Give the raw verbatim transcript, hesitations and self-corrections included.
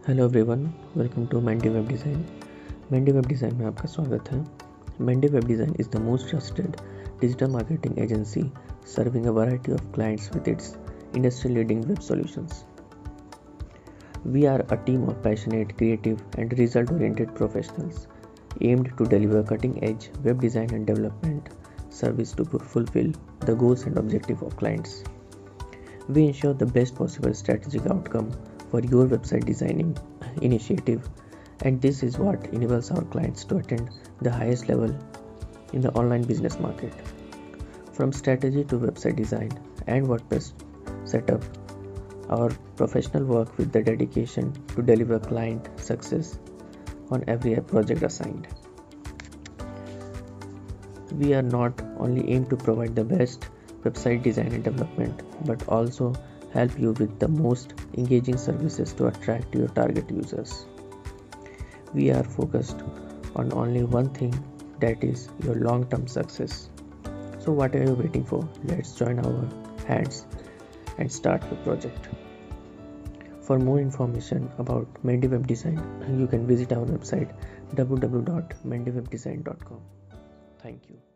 Hello everyone, welcome to Mendi web design. Mendi web design में आपका स्वागत है। Mendi web design is the most trusted digital marketing agency serving a variety of clients with its industry-leading web solutions. We are a team of passionate, creative, and result-oriented professionals aimed to deliver cutting-edge web design and development service to fulfill the goals and objectives of clients. We ensure the best possible strategic outcome for your website designing initiative, and this is what enables our clients to attain the highest level in the online business market. From strategy to website design and WordPress setup, our professional work with the dedication to deliver client success on every project assigned. We are not only aim to provide the best website design and development, but also help you with the most engaging services to attract your target users. We are focused on only one thing, that is your long-term success. So what are you waiting for? Let's join our hands and start the project. For more information about Mendy Web Design, you can visit our website w w w dot mendy web design dot com. Thank you.